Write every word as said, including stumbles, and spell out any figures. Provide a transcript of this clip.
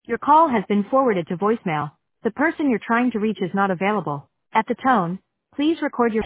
Your call has been forwarded to voicemail. The person you're trying to reach is not available. At the tone, please record your